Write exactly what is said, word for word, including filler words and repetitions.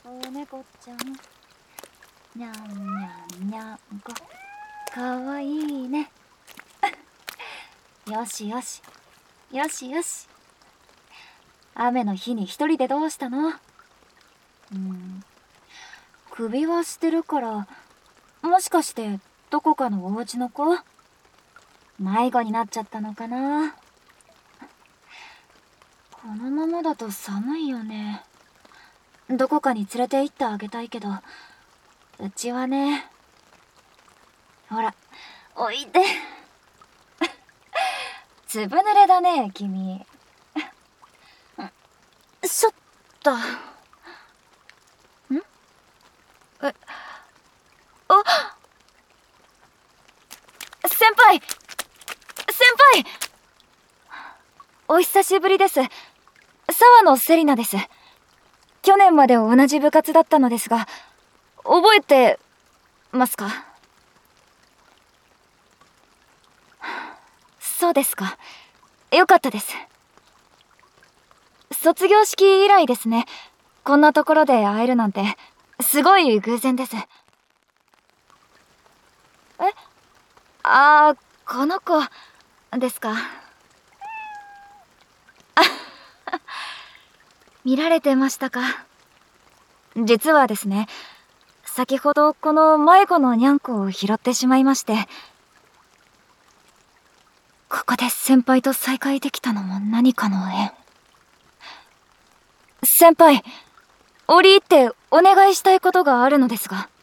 お猫ちゃん、にゃんにゃんにゃんこ、かわいいね。よしよし、よしよし。雨の日に一人でどうしたの？うん、首はしてるから、もしかしてどこかのお家の子？迷子になっちゃったのかな。このままだと寒いよね。どこかに連れて行ってあげたいけど、うちはね。ほら、おいで。ずぶ濡れだね、君。しょった。ん？え、あ、先輩！先輩！お久しぶりです。沢野セリナです。去年まで同じ部活だったのですが、覚えてますか？そうですか。よかったです。卒業式以来ですね。こんなところで会えるなんて、すごい偶然です。え？あー、この子ですか。見られてましたか。実はですね、先ほどこの迷子のにゃんこを拾ってしまいまして、ここで先輩と再会できたのも何かの縁。先輩、折り入ってお願いしたいことがあるのですが。